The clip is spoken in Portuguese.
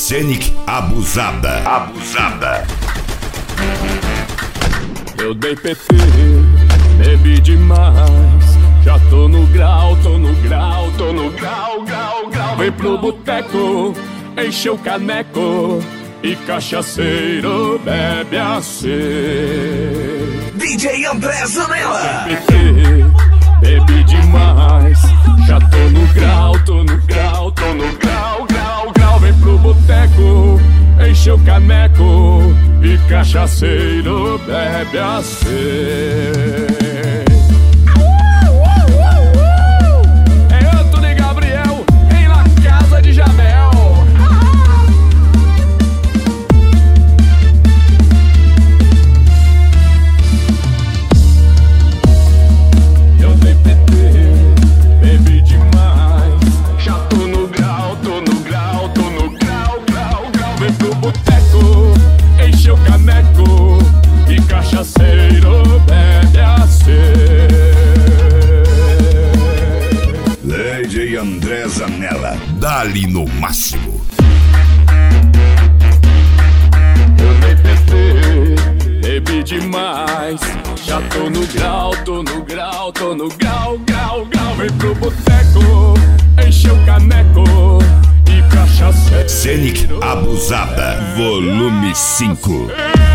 Scenic abusada. Eu dei PT, bebi demais. Já tô no grau. Vem pro boteco, enche o caneco e cachaceiro bebe assim. DJ André Zanella. Bebi demais. Já tô no grau. Vem pro boteco, enche o caneco e cachaceiro bebe assim. Cachaceiro bebe assim. DJ André Zanella, dá-lhe no máximo. Eu dei PT, bebi demais. Já tô no grau. Vem pro boteco, enche o caneco e cachaceiro. Scenic abusada, volume 5.